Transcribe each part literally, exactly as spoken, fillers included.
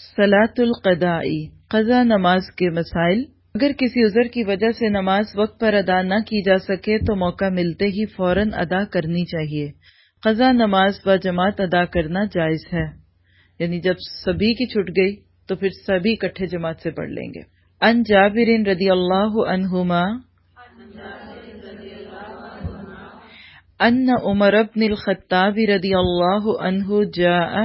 صلاۃ القضاء، قضا نماز کے مسائل۔ اگر کسی عذر کی وجہ سے نماز وقت پر ادا نہ کی جا سکے تو موقع ملتے ہی فوراً ادا کرنی چاہیے۔ قضا نماز با جماعت ادا کرنا جائز ہے، یعنی جب سبھی کی چھٹ گئی تو پھر سبھی اکٹھے جماعت سے پڑھ لیں گے۔ ان جابر رضی اللہ عنہما ان عمر بن الخطاب رضی اللہ عنہ جاء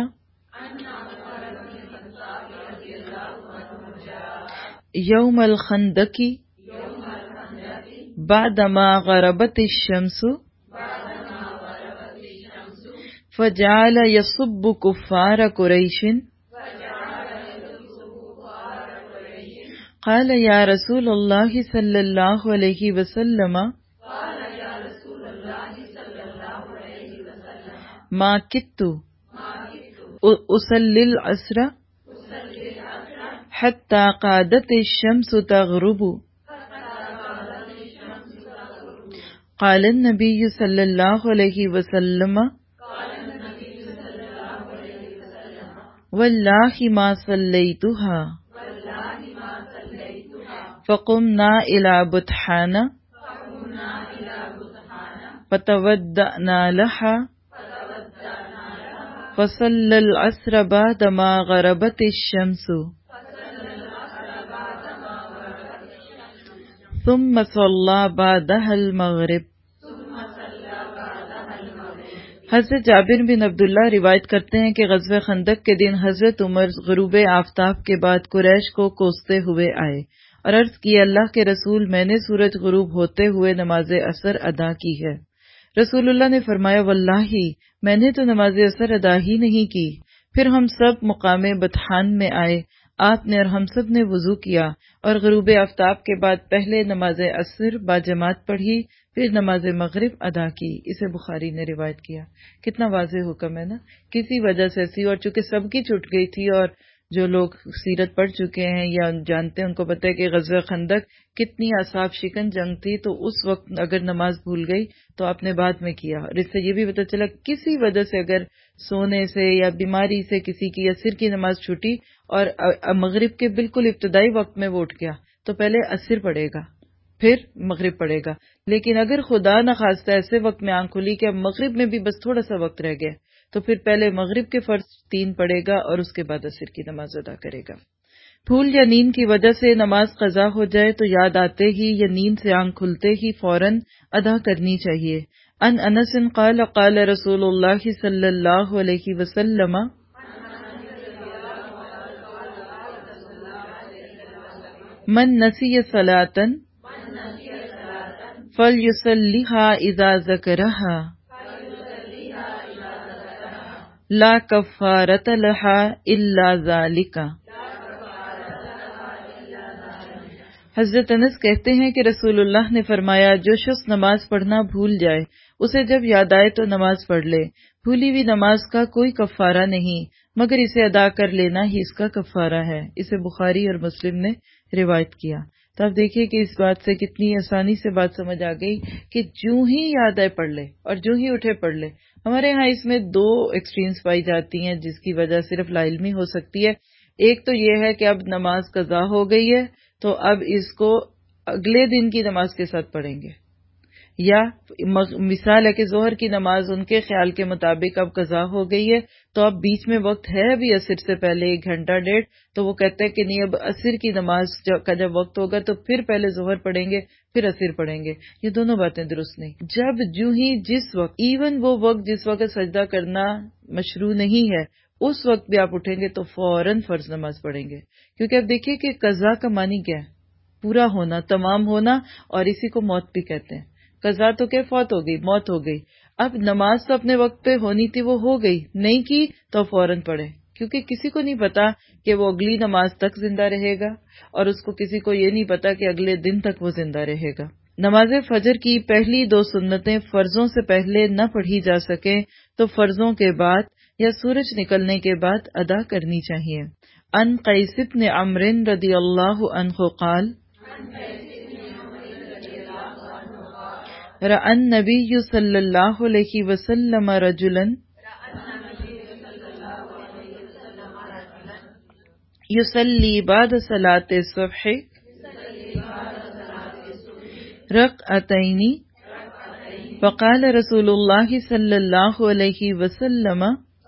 یوم الخندق بعدما غربت الشمس فجعل يسب كفار قريش قال يا رسول الله صلى الله عليه وسلم ما كدت أصلي العصر حتى قادت الشمس تغرب قال النبي صلى الله عليه وسلم والله ما صليتها فقمنا إلى بطحان فتودأنا لها فصلى العصر بعدما غربت الشمس ثم صلى بعدها المغرب۔ حضرت جابر بن عبداللہ روایت کرتے ہیں کہ غزوہ خندق کے دن حضرت عمر غروب آفتاب کے بعد قریش کو کوستے ہوئے آئے اور عرض کی، اللہ کے رسول، میں نے سورج غروب ہوتے ہوئے نماز عصر ادا کی ہے۔ رسول اللہ نے فرمایا، واللہ میں نے تو نماز عصر ادا ہی نہیں کی۔ پھر ہم سب مقام بطحان میں آئے، آپ نے اور ہم سب نے وضو کیا اور غروب آفتاب کے بعد پہلے نماز عصر با جماعت پڑھی، پھر نماز مغرب ادا کی۔ اسے بخاری نے روایت کیا۔ کتنا واضح حکم ہے نا، کسی وجہ سے ایسی، اور چونکہ سب کی چھٹ گئی تھی، اور جو لوگ سیرت پڑھ چکے ہیں یا جانتے ہیں ان کو پتہ ہے کہ غزوہ خندق کتنی اعصاب شکن جنگ تھی، تو اس وقت اگر نماز بھول گئی تو آپ نے بعد میں کیا۔ اور اس سے یہ بھی پتہ چلا کسی وجہ سے اگر سونے سے یا بیماری سے کسی کی عصر کی نماز چھوٹی اور مغرب کے بالکل ابتدائی وقت میں وہ اٹھ گیا تو پہلے عصر پڑھے گا پھر مغرب پڑھے گا۔ لیکن اگر خدا نخواستہ ایسے وقت میں آنکھ کھلی کہ اب مغرب میں بھی بس تھوڑا سا وقت رہ گیا تو پھر پہلے مغرب کے فرض تین پڑھے گا اور اس کے بعد عصر کی نماز ادا کرے گا۔ بھول یا نیند کی وجہ سے نماز قضا ہو جائے تو یاد آتے ہی یا نیند سے آنکھ کھلتے ہی فوراً ادا کرنی چاہیے۔ ان انس قال قال رسول اللہ صلی اللہ علیہ وسلم من نسی صلاۃ فلیصلیها اذا ذکرها لا کفارۃ لها الا ذالک۔ حضرت انس کہتے ہیں کہ رسول اللہ نے فرمایا، جو شخص نماز پڑھنا بھول جائے اسے جب یاد آئے تو نماز پڑھ لے، بھولی ہوئی نماز کا کوئی کفارہ نہیں مگر اسے ادا کر لینا ہی اس کا کفارہ ہے۔ اسے بخاری اور مسلم نے روایت کیا۔ تو آپ دیکھیے کہ اس بات سے کتنی آسانی سے بات سمجھ آ گئی کہ جو ہی یاد آئے پڑھ لے اور جو ہی اٹھے پڑھ لے۔ ہمارے ہاں اس میں دو ایکسٹریمز پائی جاتی ہیں جس کی وجہ صرف لا علمی ہو سکتی ہے۔ ایک تو یہ ہے کہ اب نماز قضا ہو گئی ہے تو اب اس کو اگلے دن کی نماز کے ساتھ پڑھیں گے، یا مثال ہے کہ ظہر کی نماز ان کے خیال کے مطابق اب قضا ہو گئی ہے تو اب بیچ میں وقت ہے ابھی عصر سے پہلے ایک گھنٹہ ڈیڑھ، تو وہ کہتے ہیں کہ نہیں اب عصر کی نماز کا جب وقت ہوگا تو پھر پہلے ظہر پڑھیں گے پھر عصر پڑھیں گے۔ یہ دونوں باتیں درست نہیں۔ جب جو ہی جس وقت، ایون وہ وقت جس وقت سجدہ کرنا مشروع نہیں ہے، اس وقت بھی آپ اٹھیں گے تو فوراً فرض نماز پڑھیں گے، کیونکہ اب دیکھیے کہ قضا کا معنی کیا ہے؟ پورا ہونا، تمام ہونا، اور اسی کو موت بھی کہتے ہیں۔ قضا تو کہ فوت ہو گئی، موت ہو گئی۔ اب نماز تو اپنے وقت پہ ہونی تھی، وہ ہو گئی، نہیں کی تو فوراً پڑھے، کیونکہ کسی کو نہیں پتا کہ وہ اگلی نماز تک زندہ رہے گا، اور اس کو کسی کو یہ نہیں پتا کہ اگلے دن تک وہ زندہ رہے گا۔ نماز فجر کی پہلی دو سنتیں فرضوں سے پہلے نہ پڑھی جا سکیں تو فرضوں کے بعد یا سورج نکلنے کے بعد ادا کرنی چاہیے۔ ان قیس بن عمرو رضی اللہ عنہ قال رأى النبي صلی اللہ علیہ وسلم رجلا یصلی بعد صلاۃ الصبح رکعتین فقال رسول اللہ صلی اللہ علیہ وسلم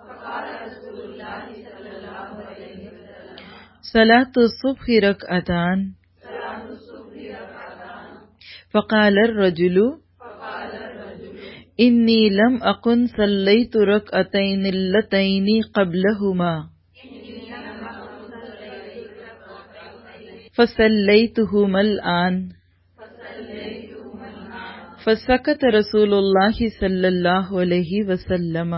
صلاۃ الصبح رکعتان فقال الرجل انی لم اکن صلیت رکعتین اللتین قبلہما فصلیتہما الآن فسکت رسول اللہ صلی اللہ علیہ وسلم۔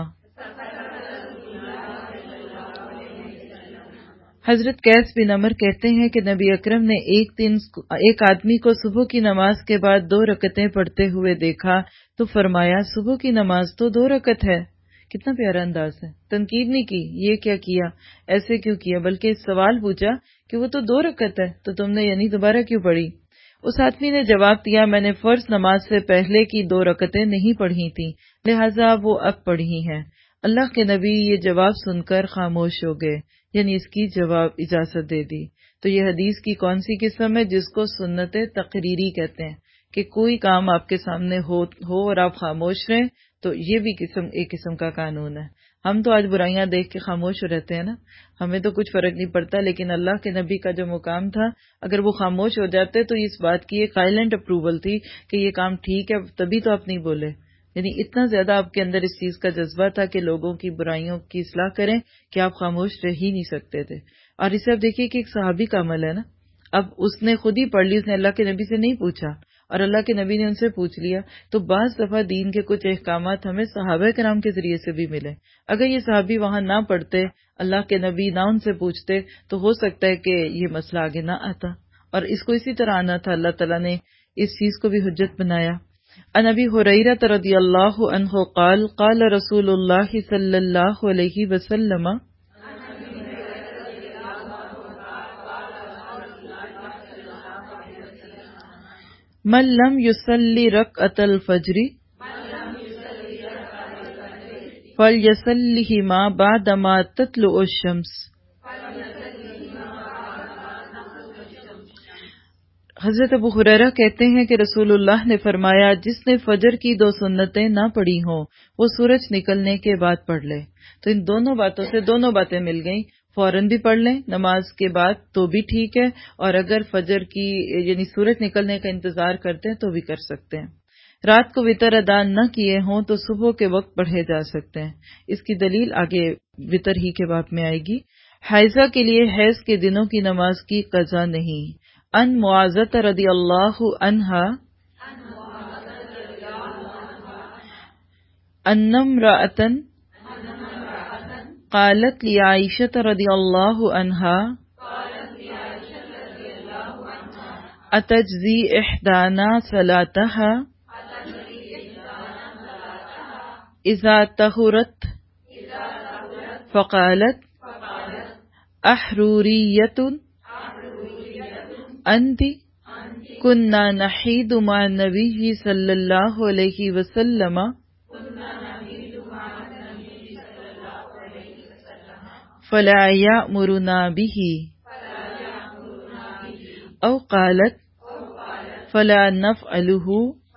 حضرت قیس بن عمر کہتے ہیں کہ نبی اکرم نے ایک دن ایک آدمی کو صبح کی نماز کے بعد دو رکعتیں پڑھتے ہوئے دیکھا تو فرمایا صبح کی نماز تو دو رکعت ہے۔ کتنا پیارا انداز ہے، تنقید نہیں کی یہ کیا کیا، ایسے کیوں کیا، بلکہ سوال پوچھا کہ وہ تو دو رکعت ہے تو تم نے یعنی دوبارہ کیوں پڑھی؟ اس آدمی نے جواب دیا میں نے فرض نماز سے پہلے کی دو رکعتیں نہیں پڑھی تھیں، لہٰذا وہ اب پڑھی ہیں۔ اللہ کے نبی یہ جواب سن کر خاموش ہو گئے، یعنی اس کی جواب اجازت دے دی۔ تو یہ حدیث کی کون سی قسم ہے جس کو سنت تقریری کہتے ہیں، کہ کوئی کام آپ کے سامنے ہو ہو اور آپ خاموش رہیں، تو یہ بھی قسم ایک قسم کا قانون ہے۔ ہم تو آج برائیاں دیکھ کے خاموش رہتے ہیں نا، ہمیں تو کچھ فرق نہیں پڑتا، لیکن اللہ کے نبی کا جو مقام تھا اگر وہ خاموش ہو جاتے تو اس بات کی ایک سائلنٹ اپروول تھی کہ یہ کام ٹھیک ہے، تبھی تو آپ نہیں بولے۔ یعنی اتنا زیادہ آپ کے اندر اس چیز کا جذبہ تھا کہ لوگوں کی برائیوں کی اصلاح کریں کہ آپ خاموش رہ ہی نہیں سکتے تھے۔ اور اسے اب دیکھیے کہ ایک صحابی کا عمل ہے نا، اب اس نے خود ہی پڑھ لی، اس نے اللہ کے نبی سے نہیں پوچھا اور اللہ کے نبی نے ان سے پوچھ لیا۔ تو بعض دفعہ دین کے کچھ احکامات ہمیں صحابہ کرام کے ذریعے سے بھی ملے۔ اگر یہ صحابی وہاں نہ پڑھتے، اللہ کے نبی نہ ان سے پوچھتے، تو ہو سکتا ہے کہ یہ مسئلہ آگے نہ آتا، اور اس کو اسی طرح آنا تھا۔ اللہ تعالیٰ نے اس چیز کو بھی حجت بنایا۔ عن ابی ہریرہ رضی اللہ عنہ قال قال رسول اللہ صلی اللہ علیہ وسلم من لم يصلی رکعۃ الفجر فلیصلیہما بعدما تطلع الشمس۔ حضرت ابو ہریرہ کہتے ہیں کہ رسول اللہ نے فرمایا جس نے فجر کی دو سنتیں نہ پڑھی ہوں وہ سورج نکلنے کے بعد پڑھ لے۔ تو ان دونوں باتوں سے دونوں باتیں مل گئیں، فوراً بھی پڑھ لیں نماز کے بعد تو بھی ٹھیک ہے، اور اگر فجر کی یعنی سورج نکلنے کا انتظار کرتے ہیں تو بھی کر سکتے ہیں۔ رات کو وتر ادا نہ کیے ہوں تو صبح کے وقت پڑھے جا سکتے ہیں۔ اس کی دلیل آگے وتر ہی کے باب میں آئے گی۔ حائضہ کے لیے حیض کے دنوں کی نماز کی قضا نہیں۔ ان معاذہ رضی اللہ عنہا ان امرأۃ قالت لعائشہ رضی اللہ عنہا اتجزی احدانا صلاتها اذا طہرت فقالت احروریۃ انت کننا نحید مع النبی صلی اللہ علیہ وسلم فلا یأمرنا به او قالت فلا نفعلہ۔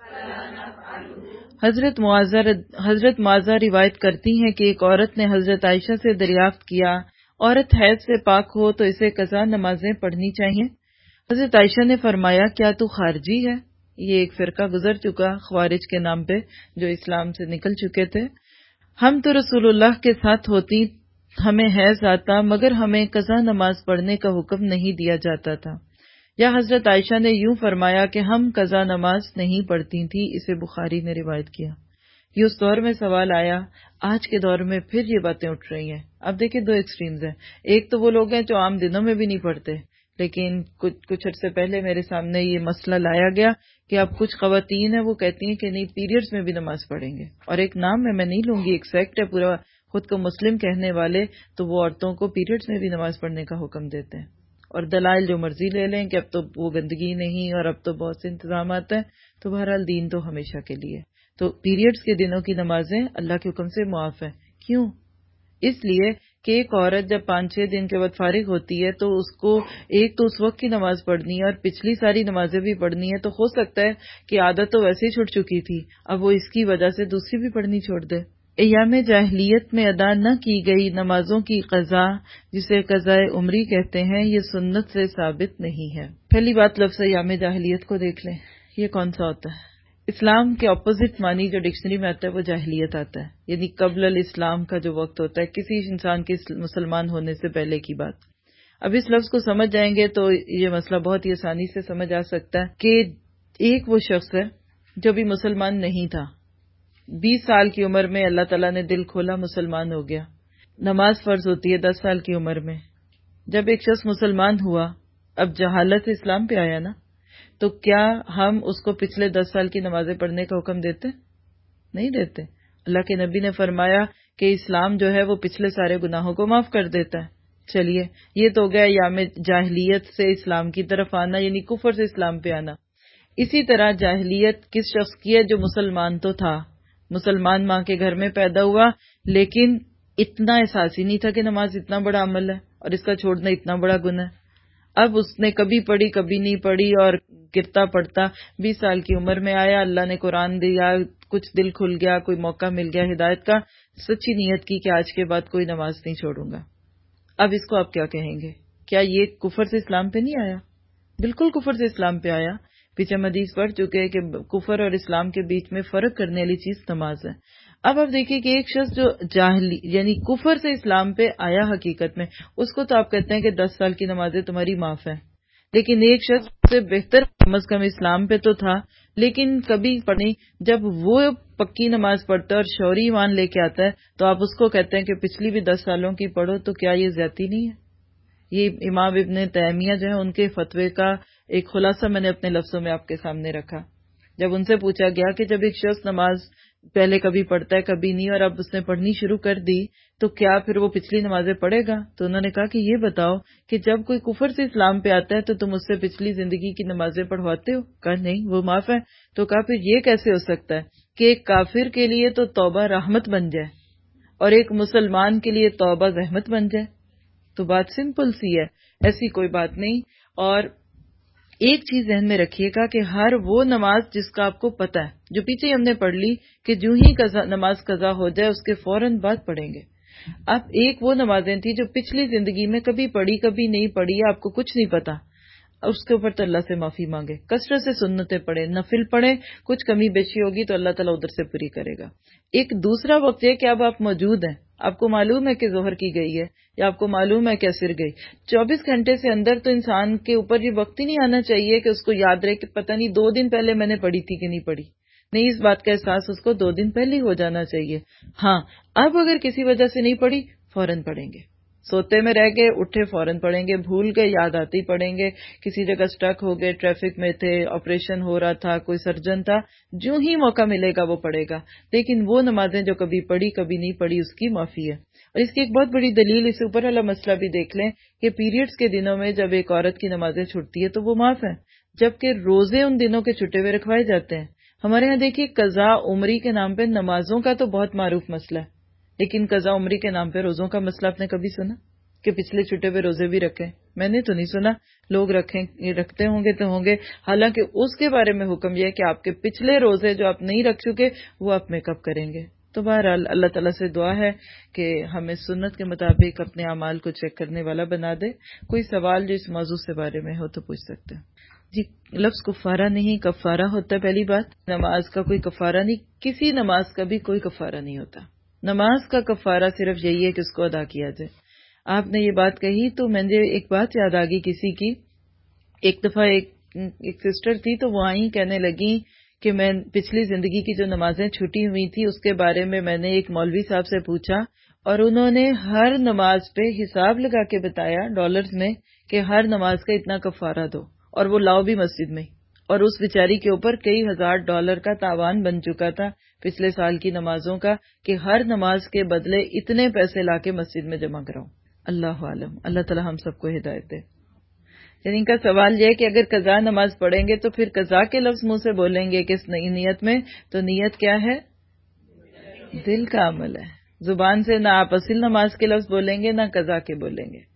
حضرت معاذہ حضرت معاذہ روایت کرتی ہیں کہ ایک عورت نے حضرت عائشہ سے دریافت کیا عورت حیض سے پاک ہو تو اسے قضا نمازیں پڑھنی چاہیے؟ حضرت عائشہ نے فرمایا کیا تو خارجی ہے؟ یہ ایک فرقہ گزر چکا خوارج کے نام پہ جو اسلام سے نکل چکے تھے۔ ہم تو رسول اللہ کے ساتھ ہوتی ہمیں حیض آتا مگر ہمیں قضا نماز پڑھنے کا حکم نہیں دیا جاتا تھا۔ یا حضرت عائشہ نے یوں فرمایا کہ ہم قضا نماز نہیں پڑھتی تھی، اسے بخاری نے روایت کیا۔ یہ اس دور میں سوال آیا، آج کے دور میں پھر یہ باتیں اٹھ رہی ہیں۔ اب دیکھیں دو ایکسٹریمز ہیں، ایک تو وہ لوگ ہیں جو عام دنوں میں بھی نہیں پڑھتے، لیکن کچھ کچھ عرصے پہلے میرے سامنے یہ مسئلہ لایا گیا کہ اب کچھ خواتین ہیں وہ کہتی ہیں کہ نہیں پیریڈز میں بھی نماز پڑھیں گے، اور ایک نام میں میں نہیں لوں گی، ایک سیکٹ ہے پورا خود کو مسلم کہنے والے، تو وہ عورتوں کو پیریڈز میں بھی نماز پڑھنے کا حکم دیتے ہیں، اور دلائل جو مرضی لے لیں کہ اب تو وہ گندگی نہیں اور اب تو بہت سے انتظامات ہیں۔ تو بہرحال دین تو ہمیشہ کے لیے، تو پیریڈز کے دنوں کی نمازیں اللہ کے حکم سے معاف ہیں۔ کیوں؟ اس لیے کہ ایک عورت جب پانچ چھ دن کے بعد فارغ ہوتی ہے تو اس کو ایک تو اس وقت کی نماز پڑھنی ہے اور پچھلی ساری نمازیں بھی پڑھنی ہے، تو ہو سکتا ہے کہ عادت تو ویسے ہی چھوٹ چکی تھی، اب وہ اس کی وجہ سے دوسری بھی پڑھنی چھوڑ دے۔ ایام جاہلیت میں ادا نہ کی گئی نمازوں کی قضا، جسے قضاء عمری کہتے ہیں، یہ سنت سے ثابت نہیں ہے۔ پہلی بات لفظ ایام جاہلیت کو دیکھ لیں، یہ کون سا ہوتا ہے؟ اسلام کے اپوزٹ معنی جو ڈکشنری میں آتا ہے وہ جاہلیت آتا ہے، یعنی قبل الاسلام کا جو وقت ہوتا ہے، کسی انسان کے مسلمان ہونے سے پہلے کی بات۔ اب اس لفظ کو سمجھ جائیں گے تو یہ مسئلہ بہت ہی آسانی سے سمجھ آ سکتا ہے کہ ایک وہ شخص ہے جو بھی مسلمان نہیں تھا، بیس سال کی عمر میں اللہ تعالیٰ نے دل کھولا، مسلمان ہو گیا۔ نماز فرض ہوتی ہے دس سال کی عمر میں۔ جب ایک شخص مسلمان ہوا، اب جہالت اسلام پہ آیا نا، تو کیا ہم اس کو پچھلے دس سال کی نمازیں پڑھنے کا حکم دیتے؟ نہیں دیتے۔ اللہ کے نبی نے فرمایا کہ اسلام جو ہے وہ پچھلے سارے گناہوں کو معاف کر دیتا ہے۔ چلیے، یہ تو گیا ایام جاہلیت سے اسلام کی طرف آنا، یعنی کفر سے اسلام پہ آنا۔ اسی طرح جاہلیت کس شخص کی ہے؟ جو مسلمان تو تھا، مسلمان ماں کے گھر میں پیدا ہوا، لیکن اتنا احساس ہی نہیں تھا کہ نماز اتنا بڑا عمل ہے اور اس کا چھوڑنا اتنا بڑا گناہ ہے۔ اب اس نے کبھی پڑھی کبھی نہیں پڑھی اور گرتا پڑتا بیس سال کی عمر میں آیا، اللہ نے قرآن دیا، کچھ دل کھل گیا، کوئی موقع مل گیا ہدایت کا، سچی نیت کی کہ آج کے بعد کوئی نماز نہیں چھوڑوں گا۔ اب اس کو آپ کیا کہیں گے؟ کیا یہ کفر سے اسلام پہ نہیں آیا؟ بالکل کفر سے اسلام پہ آیا۔ پیچھے ہم حدیث پڑھ چکے ہیں کہ کفر اور اسلام کے بیچ میں فرق کرنے والی چیز نماز ہے۔ اب آپ دیکھیے کہ ایک شخص جو جاہلی یعنی کفر سے اسلام پہ آیا حقیقت میں، اس کو تو آپ کہتے ہیں کہ دس سال کی نمازیں تمہاری معاف ہیں، لیکن ایک شخص سے بہتر کم از کم اسلام پہ تو تھا لیکن کبھی پڑھی، جب وہ پکی نماز پڑھتا ہے اور شعوری ایمان لے کے آتا ہے تو آپ اس کو کہتے ہیں کہ پچھلی بھی دس سالوں کی پڑھو، تو کیا یہ زیادتی نہیں ہے؟ یہ امام ابن تیمیہ جو ہے ان کے فتوے کا ایک خلاصہ میں نے اپنے لفظوں میں آپ کے سامنے رکھا۔ جب ان سے پوچھا گیا کہ جب ایک شخص نماز پہلے کبھی پڑھتا ہے کبھی نہیں اور اب اس نے پڑھنی شروع کر دی تو کیا پھر وہ پچھلی نمازیں پڑھے گا؟ تو انہوں نے کہا کہ یہ بتاؤ کہ جب کوئی کفر سے اسلام پہ آتا ہے تو تم اس سے پچھلی زندگی کی نمازیں پڑھواتے ہو؟ کہا نہیں، وہ معاف ہے۔ تو کہا پھر یہ کیسے ہو سکتا ہے کہ ایک کافر کے لیے تو توبہ رحمت بن جائے اور ایک مسلمان کے لیے توبہ رحمت بن جائے؟ تو بات سمپل سی ہے، ایسی کوئی بات نہیں۔ اور ایک چیز ذہن میں رکھیے گا کہ ہر وہ نماز جس کا آپ کو پتہ ہے، جو پیچھے ہم نے پڑھ لی کہ جو ہی قضا نماز قضا ہو جائے اس کے فوراً بعد پڑھیں گے۔ اب ایک وہ نمازیں تھیں جو پچھلی زندگی میں کبھی پڑھی کبھی نہیں پڑھی، آپ کو کچھ نہیں پتا، اس کے اوپر تو اللہ سے معافی مانگے، کثرت سے سنتیں پڑھیں، نفل پڑھیں، کچھ کمی بیشی ہوگی تو اللہ تعالیٰ ادھر سے پوری کرے گا۔ ایک دوسرا وقت یہ کہ اب آپ موجود ہیں، آپ کو معلوم ہے کہ ظہر کی گئی ہے یا آپ کو معلوم ہے کہ عصر گئی، چوبیس گھنٹے سے اندر تو انسان کے اوپر یہ وقت ہی نہیں آنا چاہیے کہ اس کو یاد رہے کہ پتہ نہیں دو دن پہلے میں نے پڑھی تھی کہ نہیں پڑھی۔ نہیں، اس بات کا احساس اس کو دو دن پہلے ہی ہو جانا چاہیے۔ ہاں، اب اگر کسی وجہ سے نہیں پڑھی فوراً پڑھیں گے، سوتے میں رہ گئے اٹھے فوراً پڑھیں گے، بھول گئے یاد آتے ہی پڑھیں گے، کسی جگہ سٹک ہو گئے، ٹریفک میں تھے، آپریشن ہو رہا تھا، کوئی سرجن تھا، جو ہی موقع ملے گا وہ پڑھے گا۔ لیکن وہ نمازیں جو کبھی پڑھی کبھی نہیں پڑھی اس کی معافی ہے۔ اور اس کی ایک بہت بڑی دلیل، اس اوپر والا مسئلہ بھی دیکھ لیں کہ پیریڈز کے دنوں میں جب ایک عورت کی نمازیں چھٹتی ہے تو وہ معاف ہے، جبکہ روزے ان دنوں کے چھٹے ہوئے رکھوائے جاتے ہیں۔ ہمارے ہاں دیکھیے قضاء عمری کے نام پہ نمازوں کا تو بہت معروف مسئلہ ہے، لیکن قضاء عمری کے نام پہ روزوں کا مسئلہ آپ نے کبھی سنا کہ پچھلے چھٹے ہوئے روزے بھی رکھیں؟ میں نے تو نہیں سنا، لوگ رکھیں رکھتے ہوں گے تو ہوں گے، حالانکہ اس کے بارے میں حکم یہ ہے کہ آپ کے پچھلے روزے جو آپ نہیں رکھ چکے وہ آپ میک اپ کریں گے۔ تو بہرحال اللہ تعالیٰ سے دعا ہے کہ ہمیں سنت کے مطابق اپنے اعمال کو چیک کرنے والا بنا دے۔ کوئی سوال جو اس موضوع سے بارے میں ہو تو پوچھ سکتے ہیں۔ جی، لفظ کفارہ نہیں کفارہ ہوتا ہے۔ پہلی بات، نماز کا کوئی کفارہ نہیں، کسی نماز کا بھی کوئی کفارہ نہیں ہوتا۔ نماز کا کفارہ صرف یہی ہے کہ اس کو ادا کیا جائے۔ آپ نے یہ بات کہی تو مجھے ایک بات یاد آ گئی کسی کی۔ ایک دفعہ ایک ایک سسٹر تھی تو وہ آئیں کہنے لگیں کہ میں پچھلی زندگی کی جو نمازیں چھٹی ہوئی تھی اس کے بارے میں میں نے ایک مولوی صاحب سے پوچھا اور انہوں نے ہر نماز پہ حساب لگا کے بتایا ڈالرز میں کہ ہر نماز کا اتنا کفارہ دو، اور وہ لاؤ بھی مسجد میں، اور اس بیچاری کے اوپر کئی ہزار ڈالر کا تاوان بن چکا تھا پچھلے سال کی نمازوں کا کہ ہر نماز کے بدلے اتنے پیسے لا کے مسجد میں جمع کراؤ۔ اللہ عالم، اللہ تعالی ہم سب کو ہدایت دے۔ یعنی ان کا سوال یہ ہے کہ اگر قضا نماز پڑھیں گے تو پھر قضا کے لفظ منہ سے بولیں گے کس نئی نیت میں؟ تو نیت کیا ہے؟ دل کا عمل ہے۔ زبان سے نہ آپ اصل نماز کے لفظ بولیں گے نہ قضا کے بولیں گے۔